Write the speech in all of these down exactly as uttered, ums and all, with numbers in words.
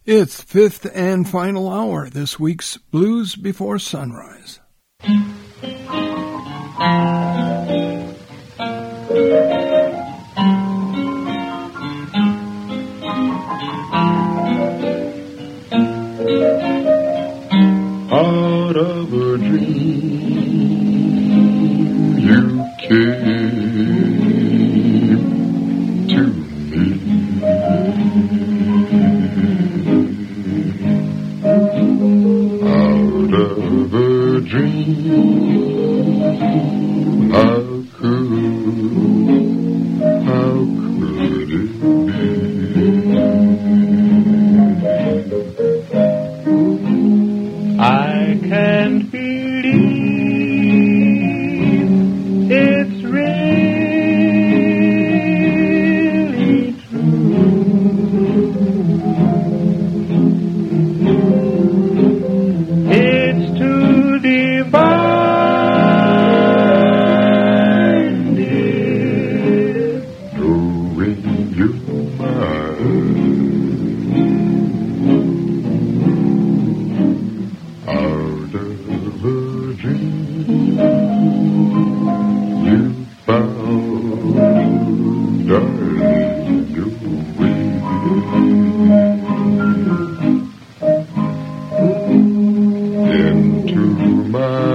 It's fifth and final hour, this week's Blues Before Sunrise. Out of a dream you came to me. Out of a dream, how could, how could it be? I can't believe it's really true. It's too divine, dear, knowing you're mine. Out of a dream you found, darling, your way into my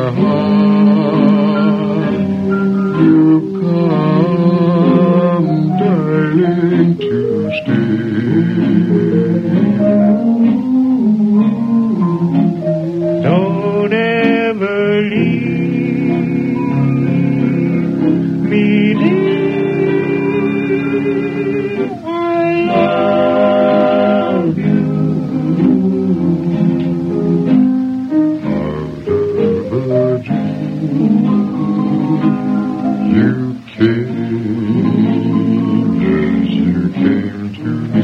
heart. You come, darling, to stay. Don't ever leave me, dear. I love you. Out of a dream you came, yes, you came to me.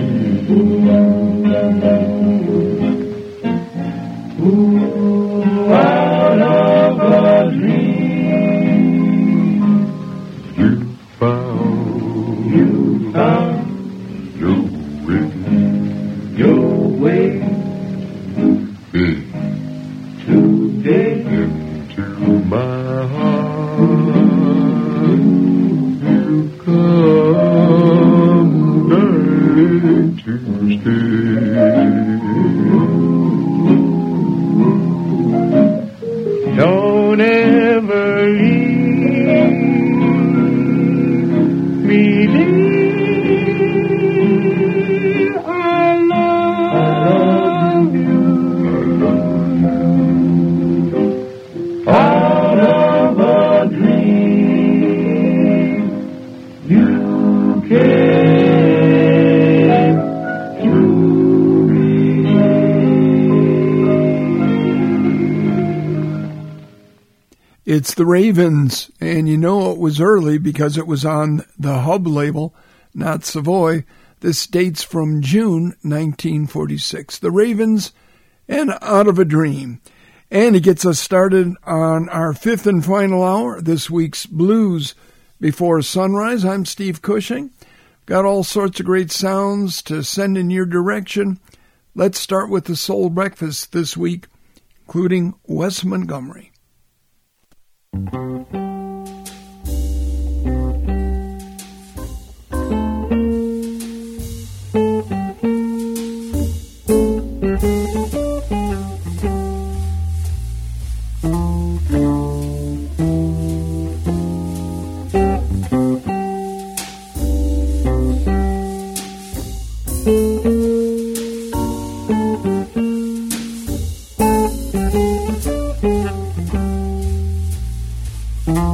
Out of a dream you found, you found your way, your way today into my heart. You come, darling, to stay. Don't ever leave me, dear. I love you. Out of a dream you came to me. It's the Ravens, and you know it was early because it was on the Hub label, not Savoy. This dates from June nineteen forty-six. The Ravens and Out of a Dream. And it gets us started on our fifth and final hour, this week's Blues Before Sunrise. I'm Steve Cushing. Got all sorts of great sounds to send in your direction. Let's start with the Soul Breakfast this week, including Wes Montgomery. Thank you.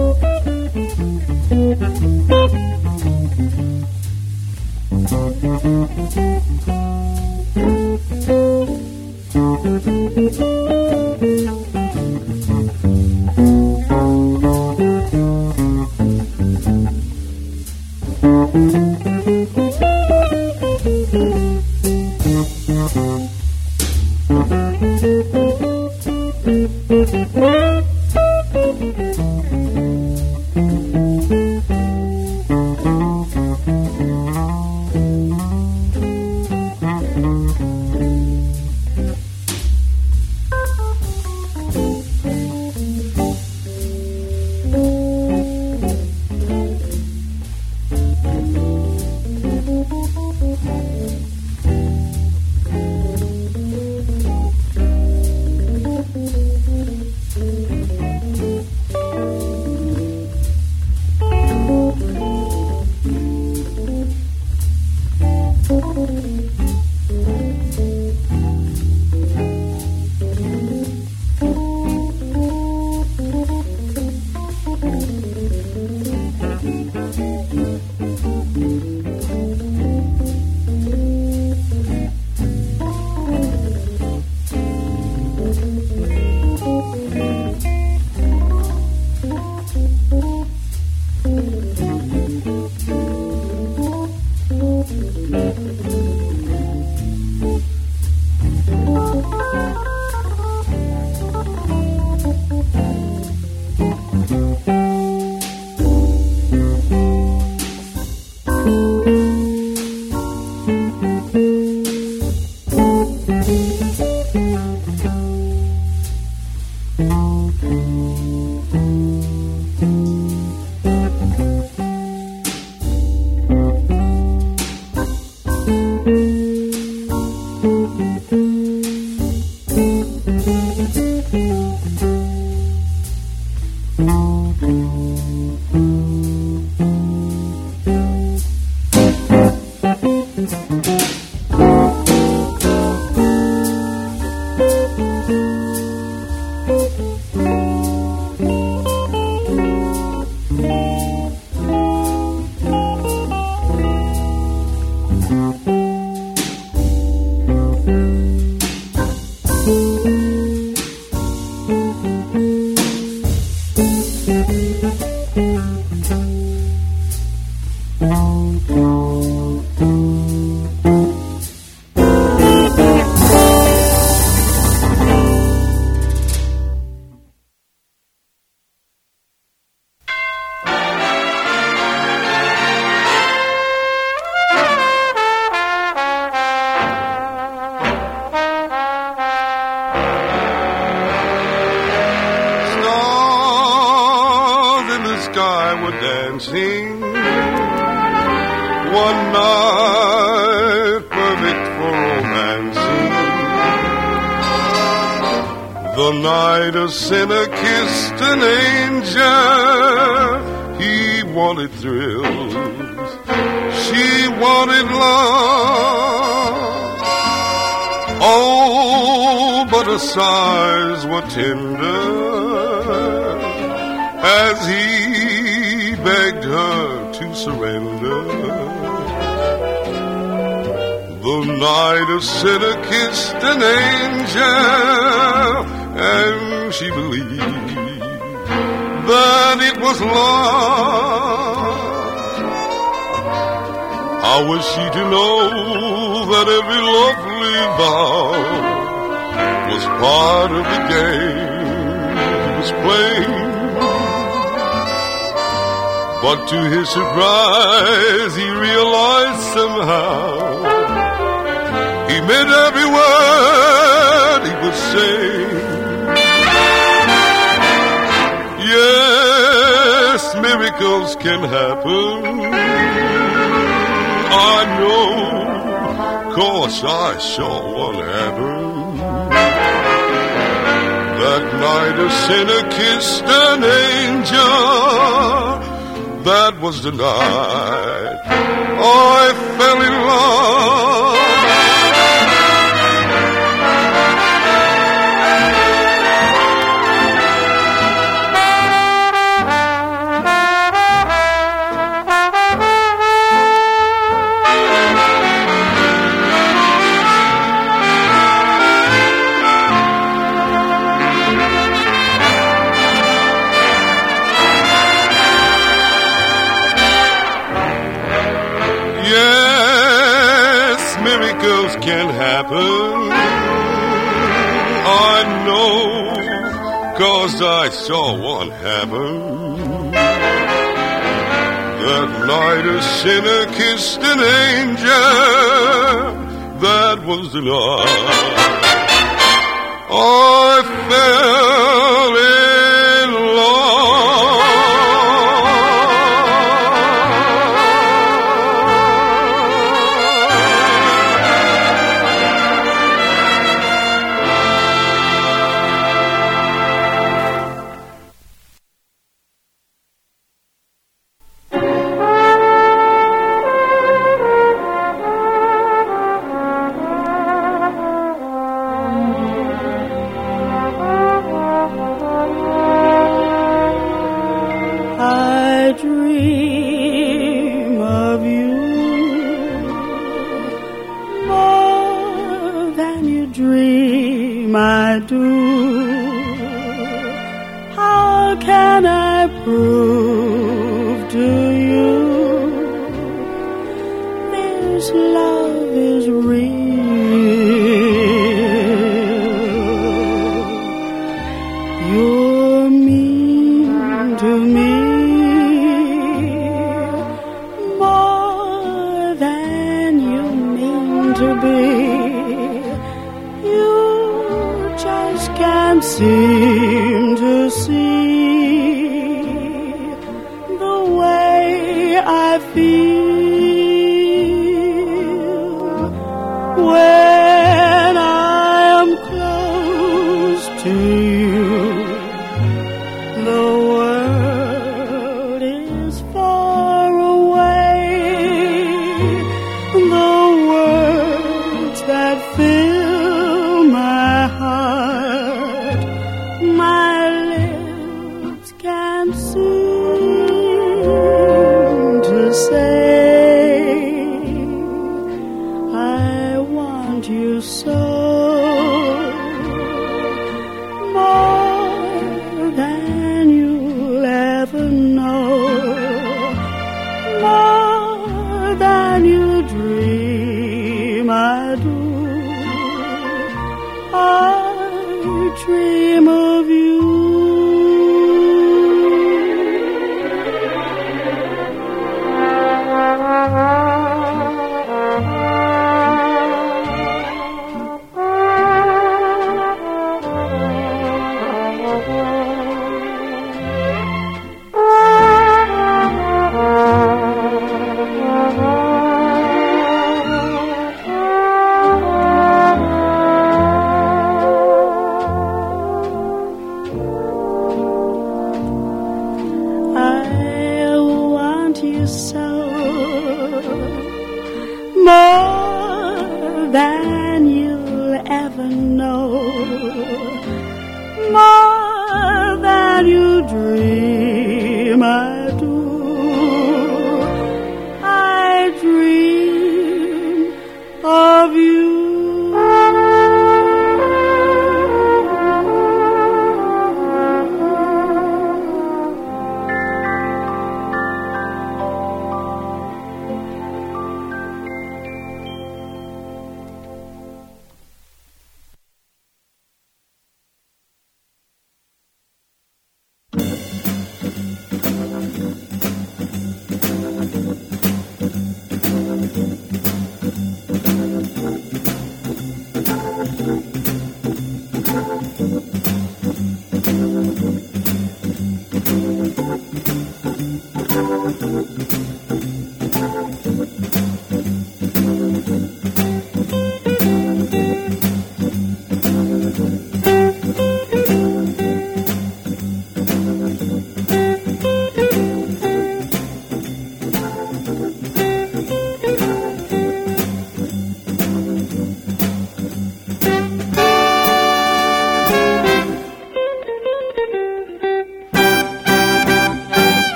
But to his surprise, he realized somehow he meant every word he was saying. Yes, miracles can happen, I know, 'cause I saw one happen. That night a sinner kissed an angel. That was the night I fell in love. miracles can happen. I know, 'cause I saw one happen. That night a sinner kissed an angel. That was the night I fell in love.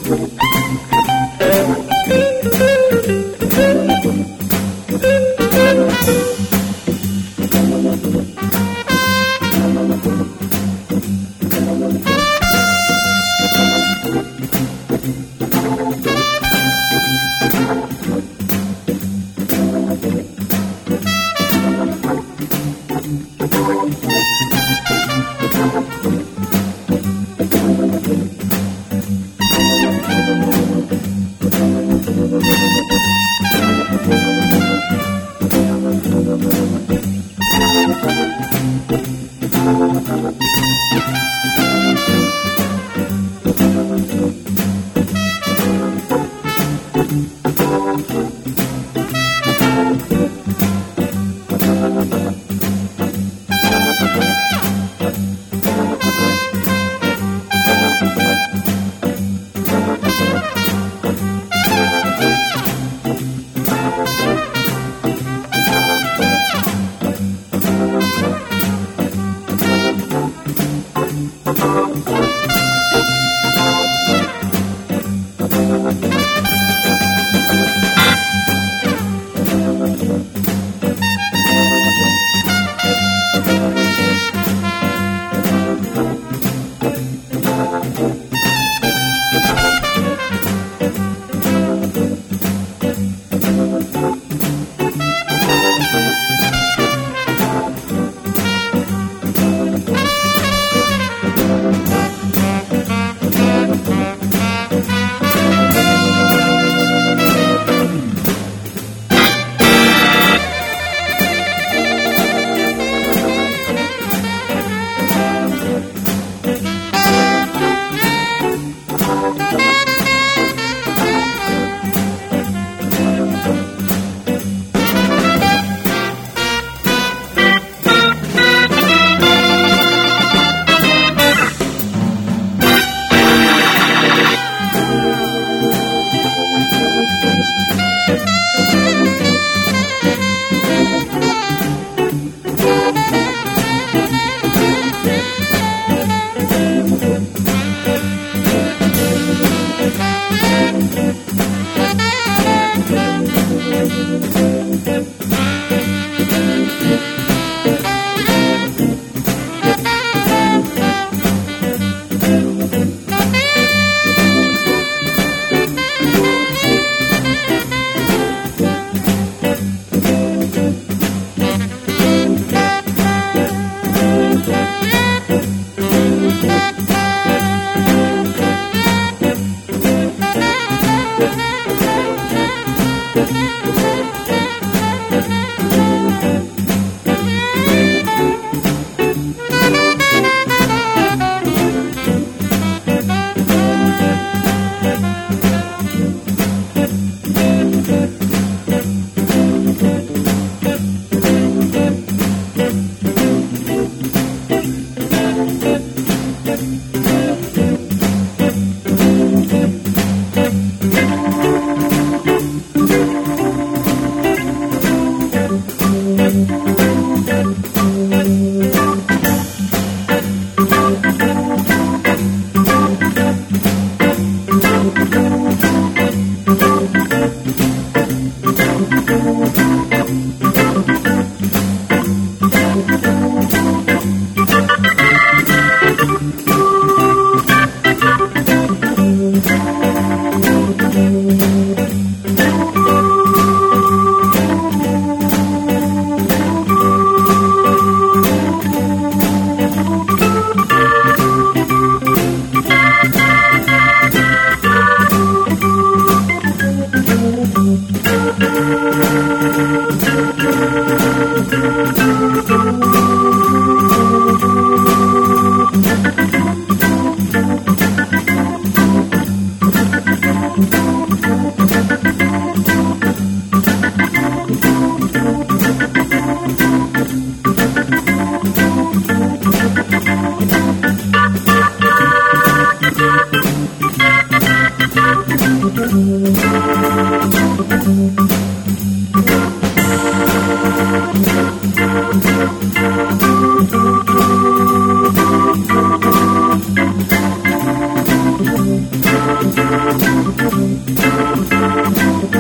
Thank you.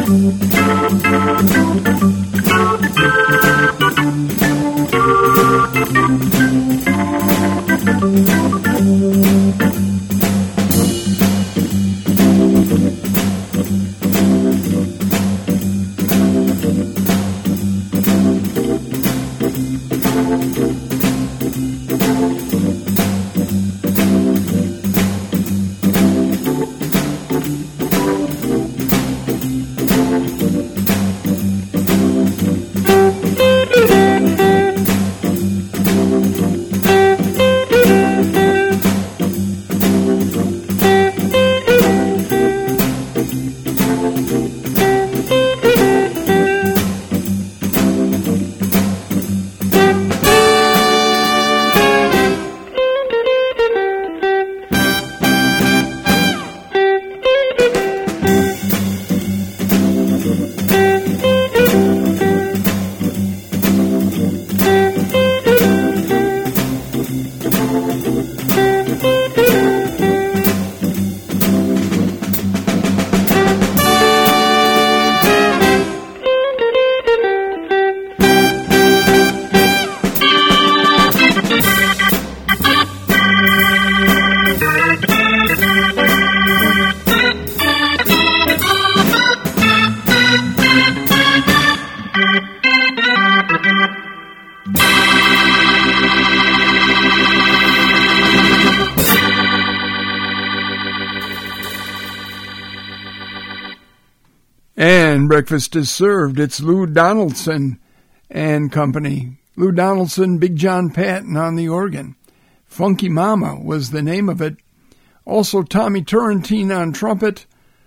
And breakfast is served. It's Lou Donaldson and company. Lou Donaldson, Big John Patton on the organ. Funky Mama was the name of it. Also Tommy Turrentine on trumpet,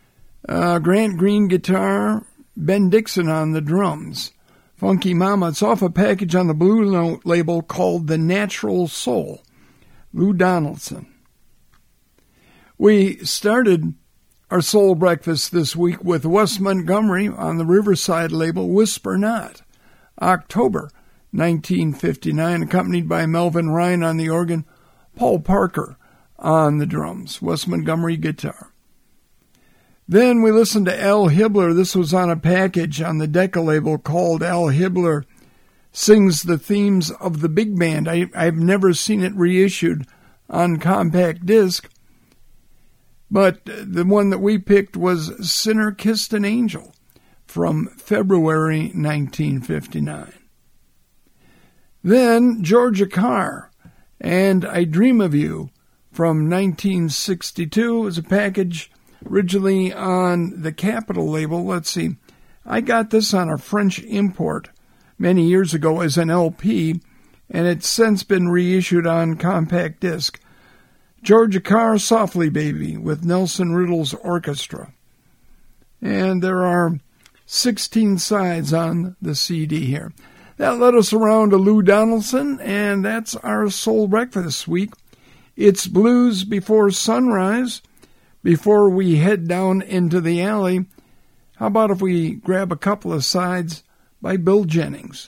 uh, Grant Green guitar, Ben Dixon on the drums. Funky Mama, it's off a package on the Blue Note label called The Natural Soul. Lou Donaldson. We started our soul breakfast this week with Wes Montgomery on the Riverside label, Whisper Not, October nineteen fifty-nine, accompanied by Melvin Ryan on the organ, Paul Parker on the drums, Wes Montgomery guitar. Then we listened to Al Hibbler. This was on a package on the Decca label called Al Hibbler Sings the Themes of the Big Band. I, I've never seen it reissued on compact disc, but the one that we picked was Sinner Kissed an Angel from February nineteen fifty-nine. Then Georgia Carr and I Dream of You from nineteen sixty-two. It was a package originally on the Capitol label. Let's see. I got this on a French import many years ago as an L P, and it's since been reissued on compact disc. Georgia Carr, Softly Baby, with Nelson Riddle's orchestra. And there are sixteen sides on the C D here. That led us around to Lou Donaldson, and that's our Soul Breakfast this week. It's Blues Before Sunrise. Before we head down into the alley, how about if we grab a couple of sides by Bill Jennings?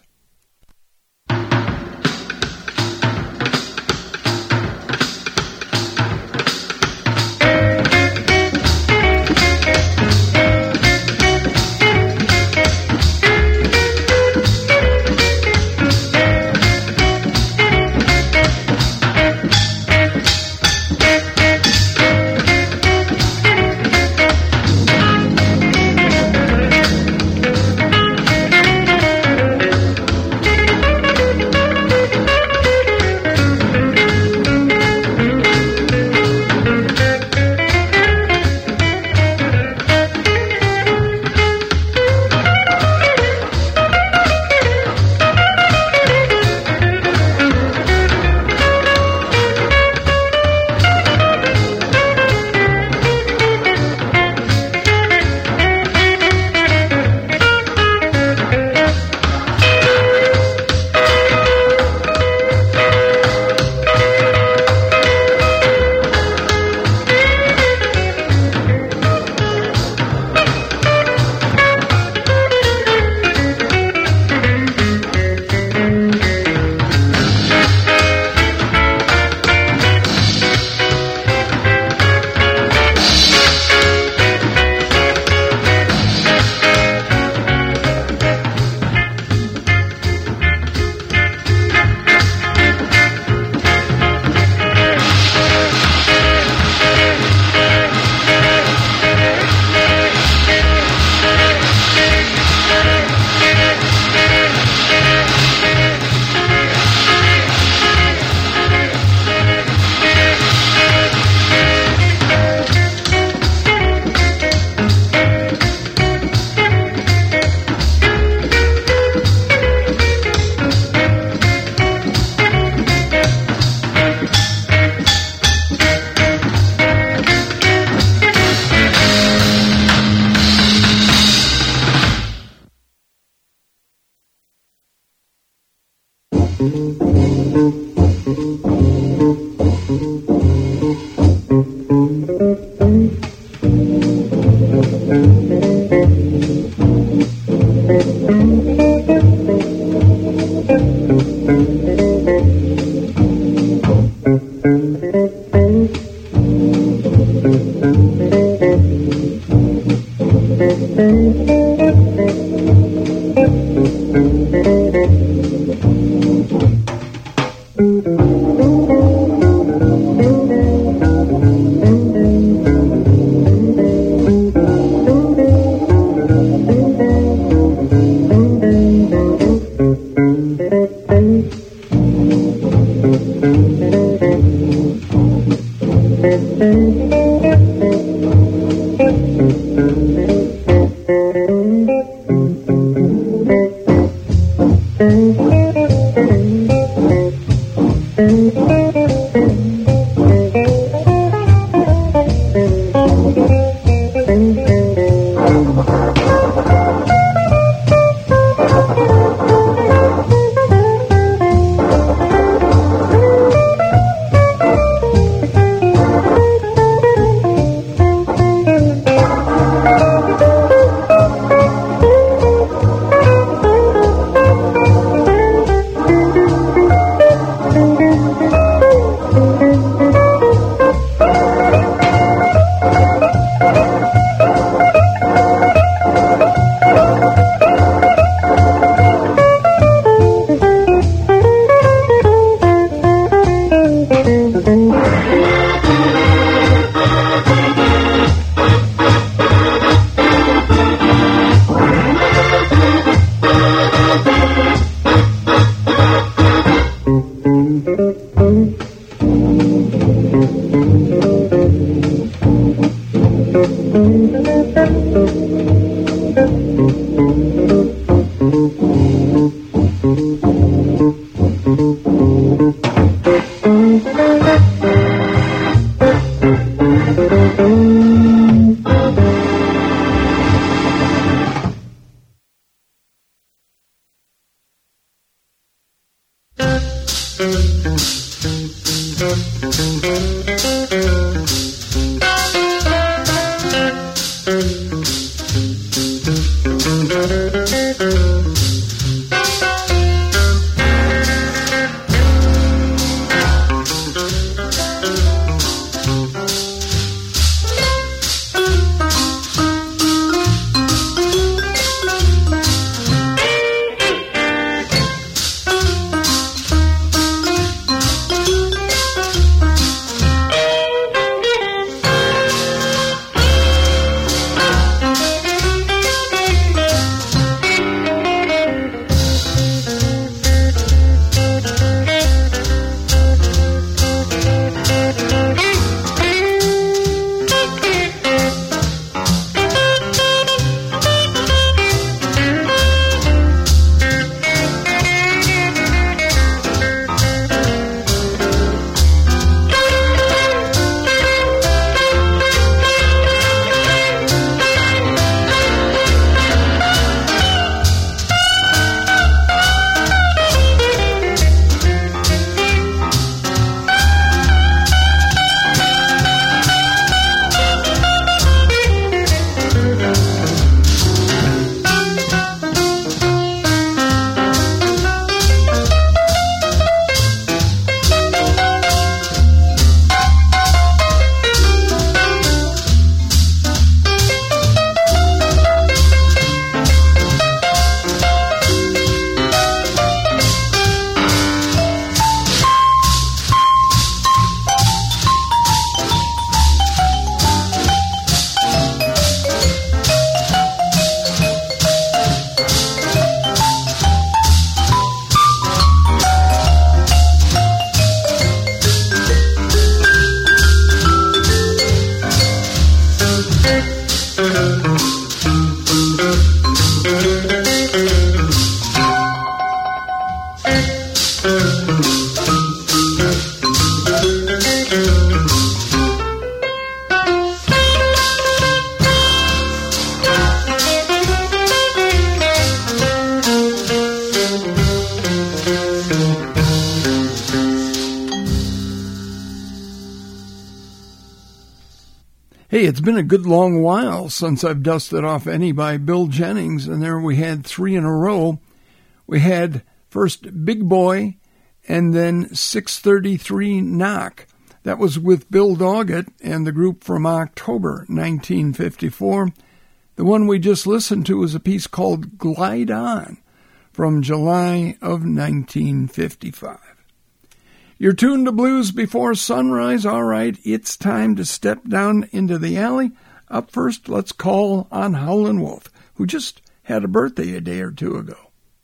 Hey, it's been a good long while since I've dusted off any by Bill Jennings, and there we had three in a row. We had first Big Boy, and then six thirty-three Knock. That was with Bill Doggett and the group from October nineteen fifty-four. The one we just listened to was a piece called Glide On from July of nineteen fifty-five. You're tuned to Blues Before Sunrise. All right, it's time to step down into the alley. Up first, let's call on Howlin' Wolf, who just had a birthday a day or two ago.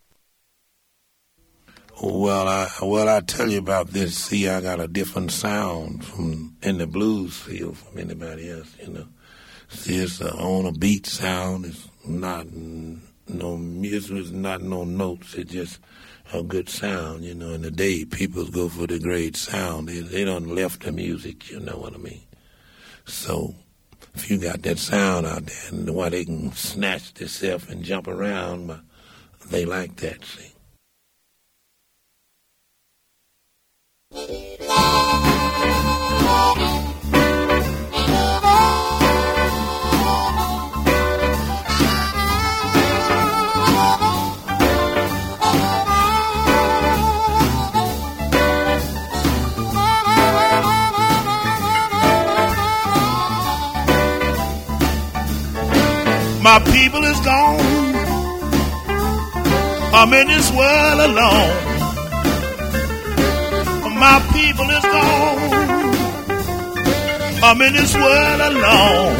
Well, I well I tell you about this. See, I got a different sound from in the blues field from anybody else. You know, see, it's a, on a beat sound. It's not no music. It's not no notes. It's just a good sound, you know. In the day, people go for the great sound. They, they done left the music, you know what I mean? So, if you got that sound out there, and why they can snatch themselves and jump around, but they like that, see. My people is gone. I'm in this world alone. My people is gone. I'm in this world alone.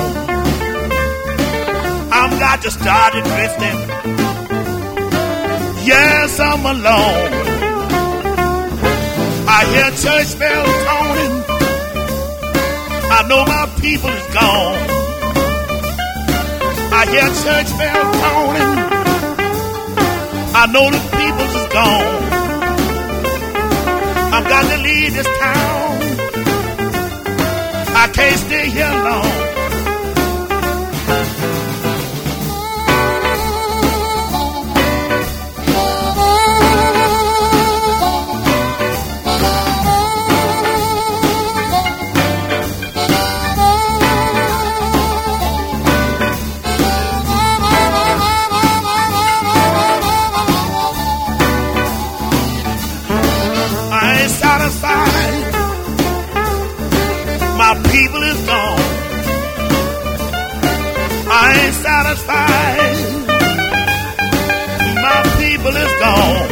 I'm got to start drifting. Yes, I'm alone. I hear church bells tolling. I know my people is gone. I hear church bells tolling. I know the people's is gone. I've got to leave this town. I can't stay here long. My people is gone. I ain't satisfied. My people is gone.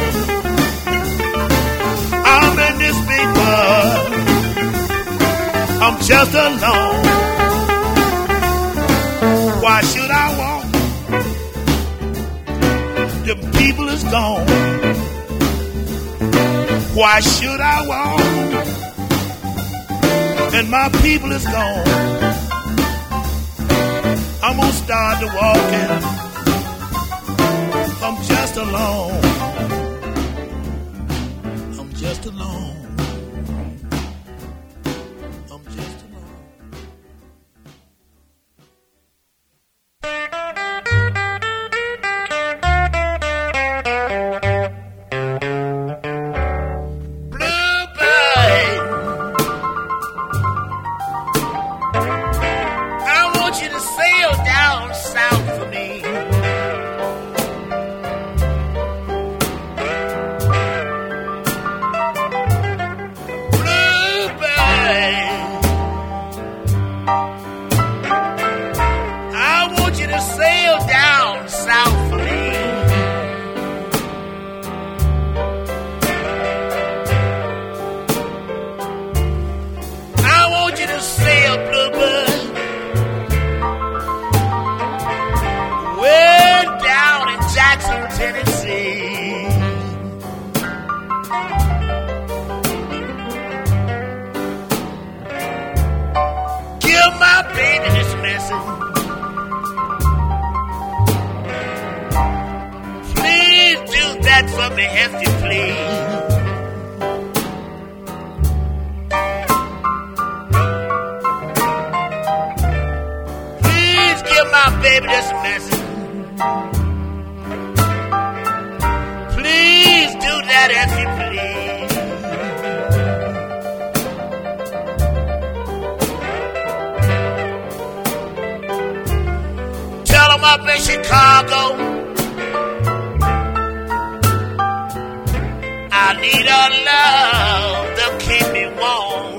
I'm in this big world. I'm just alone. Why should I walk? The people is gone. Why should I walk? And my people is gone. I'm gonna start to walking. I'm just alone. I'm just alone. I'm just alone. up in Chicago. I need a love to keep me warm.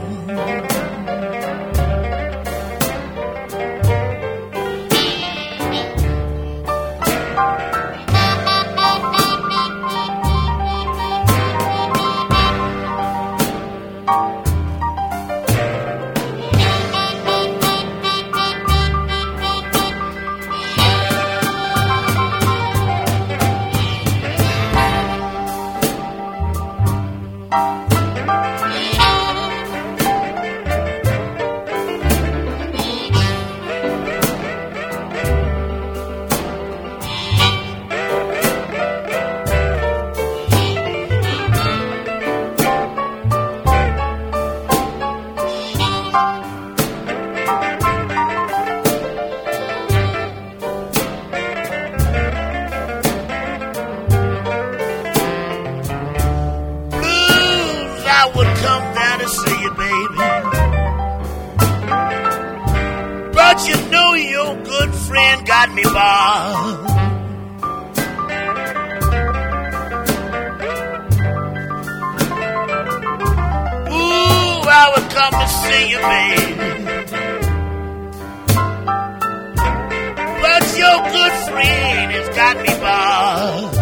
But you know your good friend got me bothered. Ooh, I would come to see you, baby. But your good friend has got me bothered.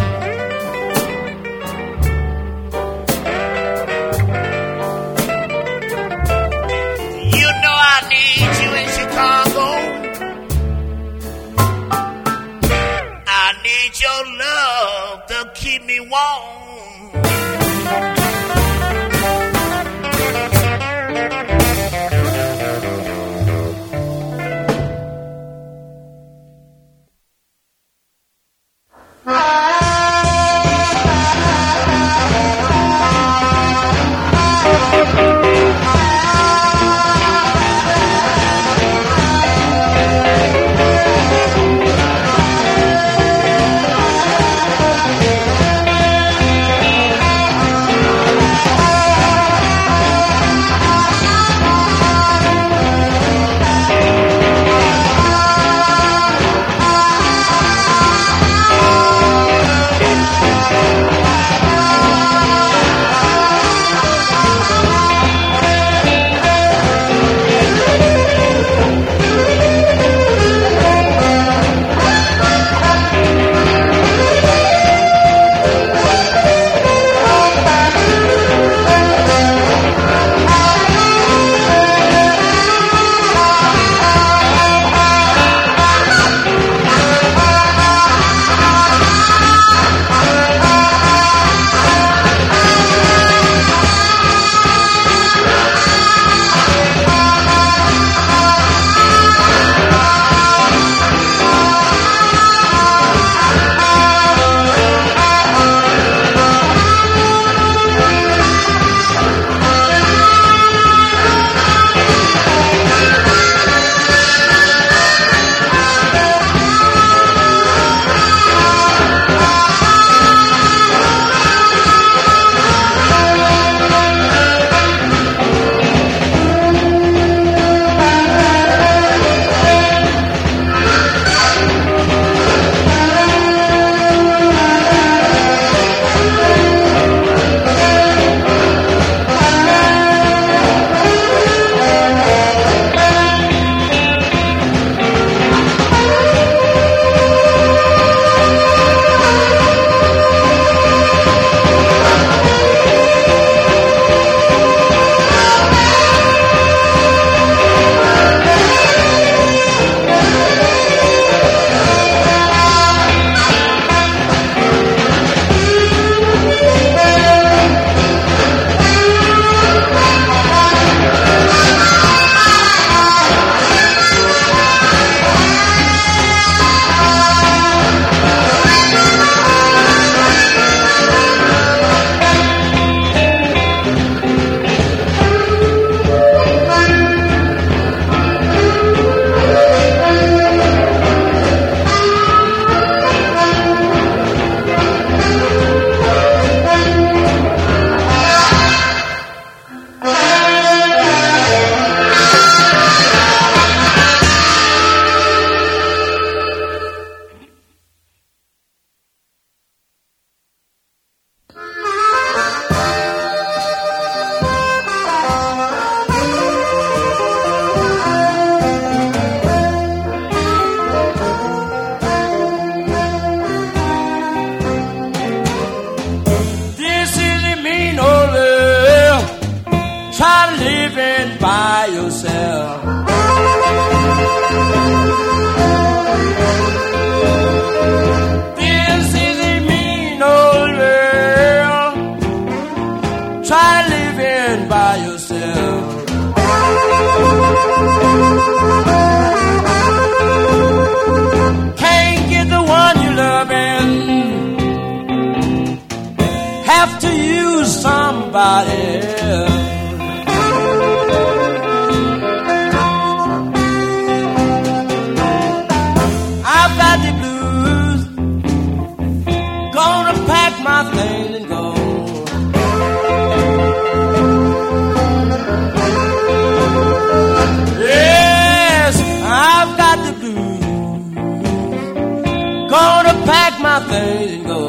Your love to keep me warm. things go.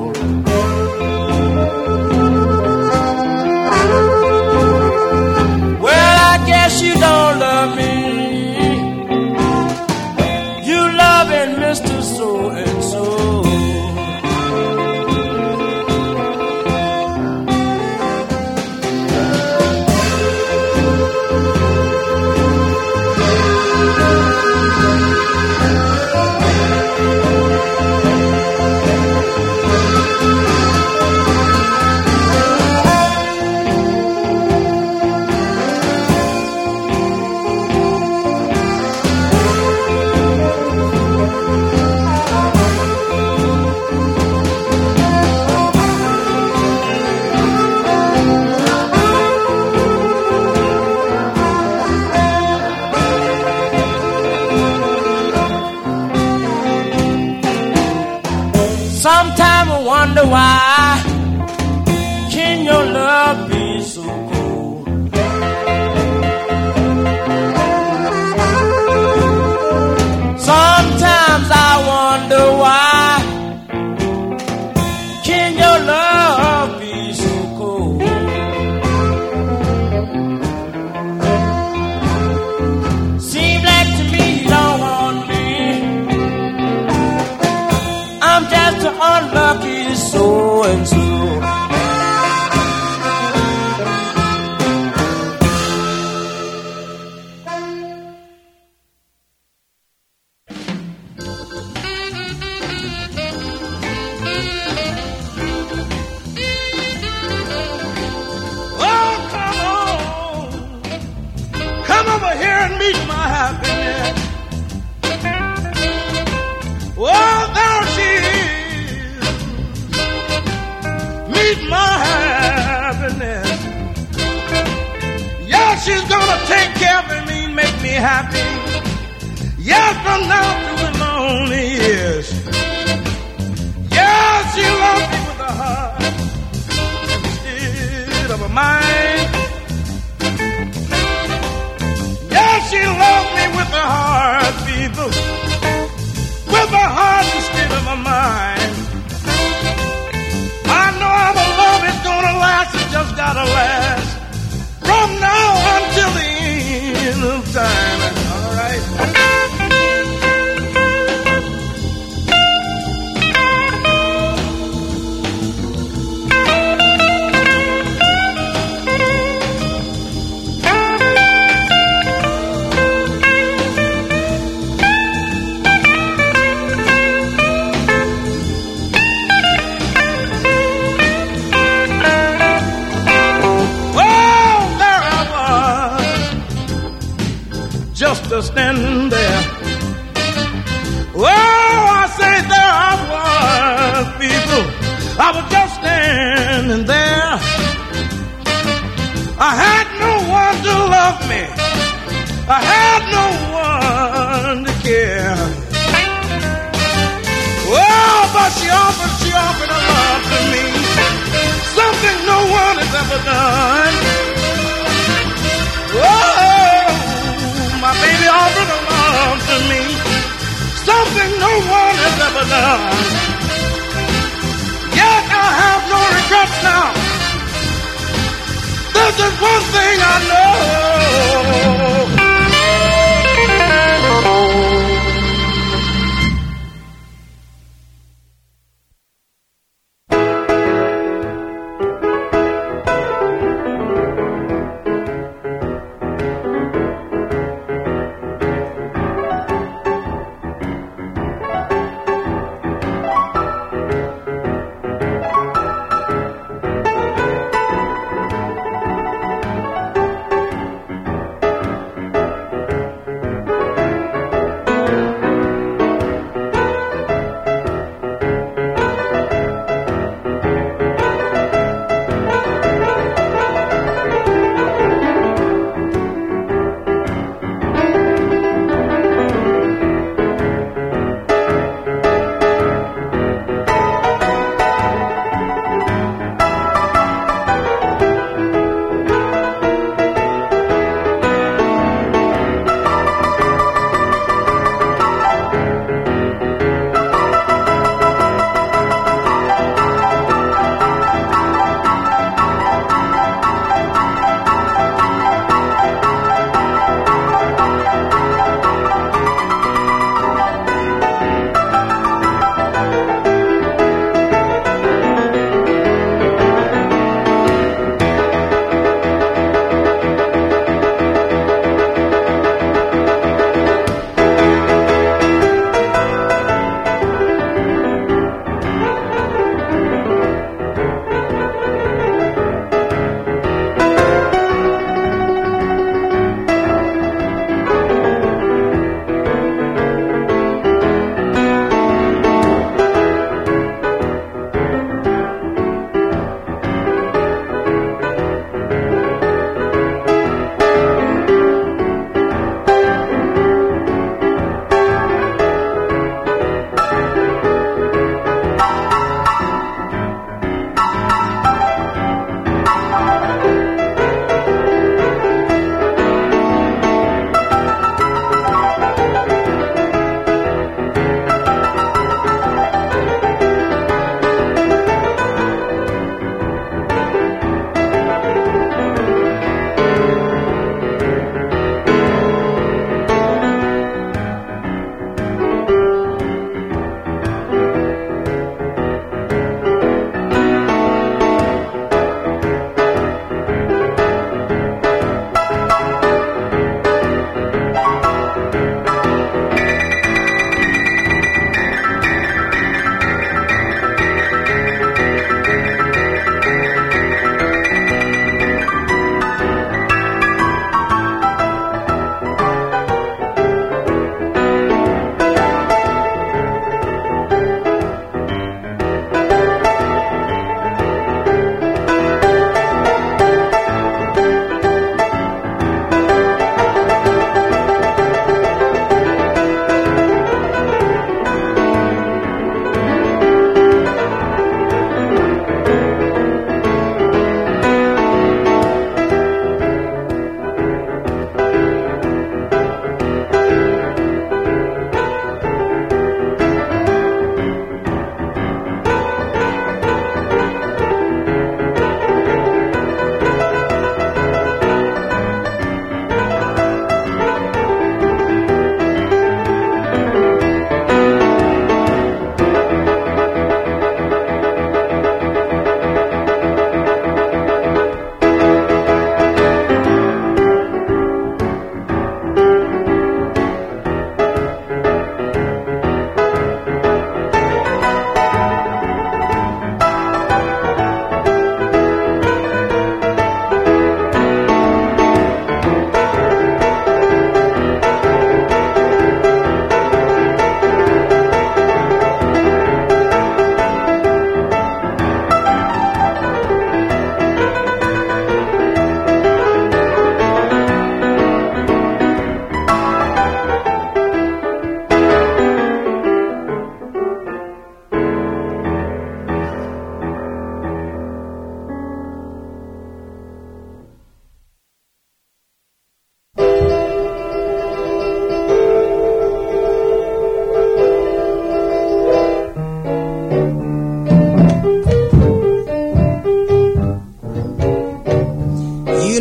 Well, I guess you don't love me. You loving Mister So and so. Sometimes I wonder why can your love be so cold? Sometimes I wonder why can your love be so cold? Seems like to me you don't want me. I'm just an unlucky so and so. Oh, come on. Come over here and meet my happiness. Oh, there she is. Meet my happiness. Yeah, she's gonna take care of me, make me happy. Yeah, from now through the lonely years. Yeah, she loves me with a heart instead of a mind. Yeah, she loves me with a heart, people. With a heart instead of a mind. I know our love is gonna last, it just gotta last. From now until the end of time. All right. Just a standing there. Oh, I say there I was, people. I was just standing there. I had no one to love me. I had no one to care. Oh, but she offered, she offered a love to me. Something no one has ever done. Oh, my baby offered a love to me, something no one has ever done. Yet I have no regrets now. This is one thing I know.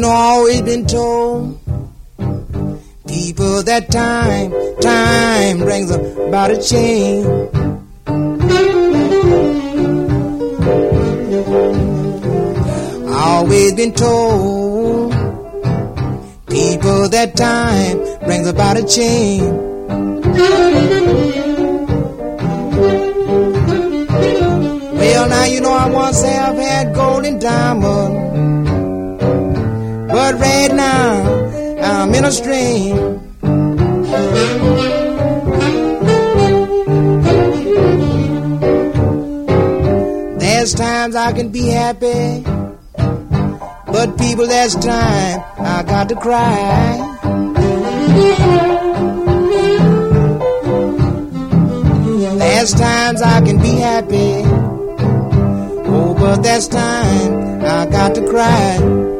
know, I've always been told, people, that time, time brings about a change. I've always been told, people, that time brings about a change. Well, now you know I once have had gold and diamond, but right now I'm in a strain. There's times I can be happy, but people, there's time I got to cry. There's times I can be happy, oh, but there's time I got to cry.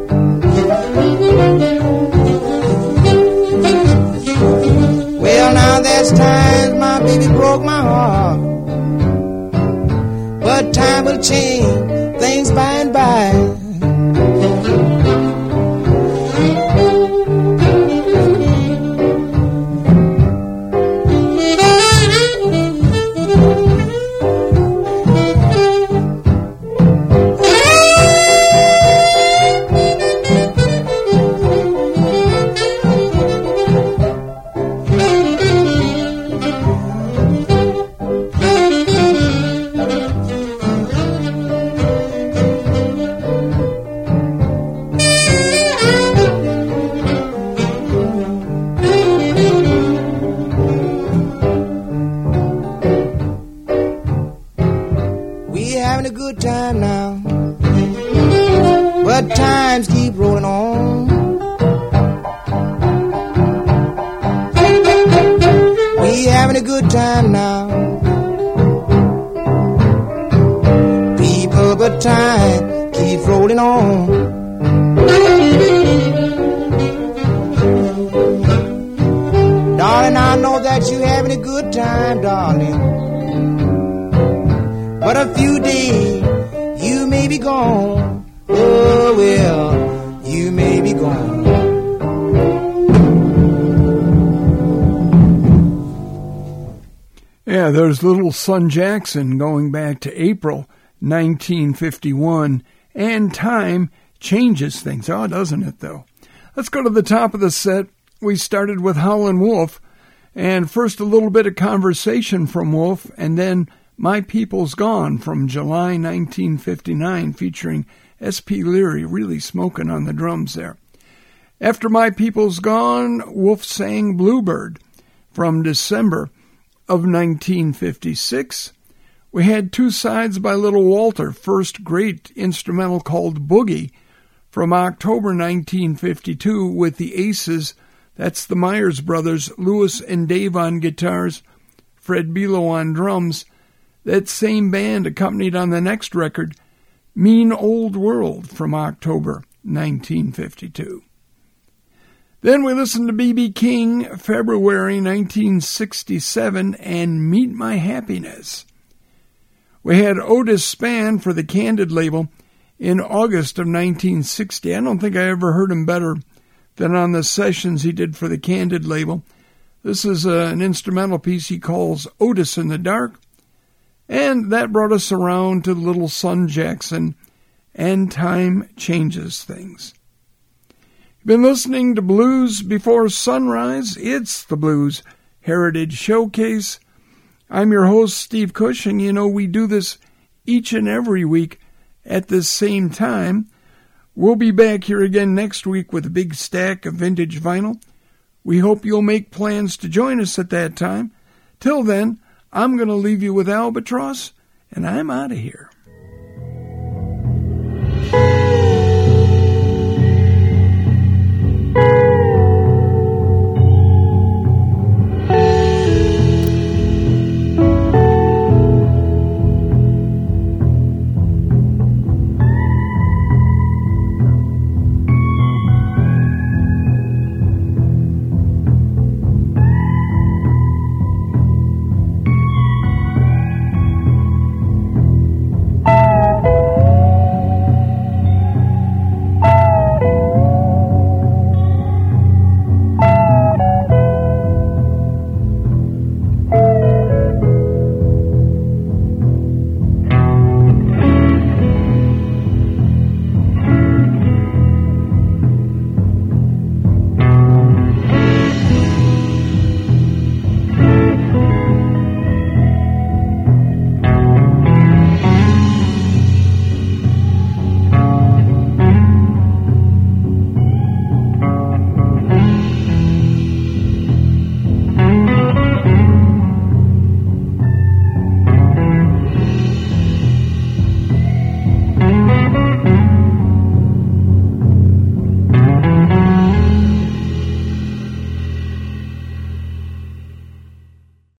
Well, now there's times my baby broke my heart, but time will change things by and by. There's Little Son Jackson going back to April nineteen fifty-one, and time changes things. Oh, doesn't it, though? Let's go to the top of the set. We started with Howlin' Wolf, and first a little bit of Conversation from Wolf, and then My People's Gone from July nineteen fifty-nine, featuring S P Leary really smoking on the drums there. After My People's Gone, Wolf sang Bluebird from December of nineteen fifty-six. We had Two Sides by Little Walter, first great instrumental called Boogie, from October nineteen fifty-two with the Aces. That's the Myers brothers, Louis and Dave on guitars, Fred Bilo on drums. That same band accompanied on the next record, Mean Old World, from October nineteen fifty-two. Then we listened to B B King, February nineteen sixty-seven, and Meet My Happiness. We had Otis Spann for the Candid label in August of nineteen sixty. I don't think I ever heard him better than on the sessions he did for the Candid label. This is uh, an instrumental piece he calls Otis in the Dark. And that brought us around to Little Son Jackson, and Time Changes Things. Been listening to Blues Before Sunrise. It's the Blues Heritage Showcase. I'm your host, Steve Cush, and you know we do this each and every week at this same time. We'll be back here again next week with a big stack of vintage vinyl. We hope you'll make plans to join us at that time. Till then, I'm going to leave you with Albatross, and I'm out of here.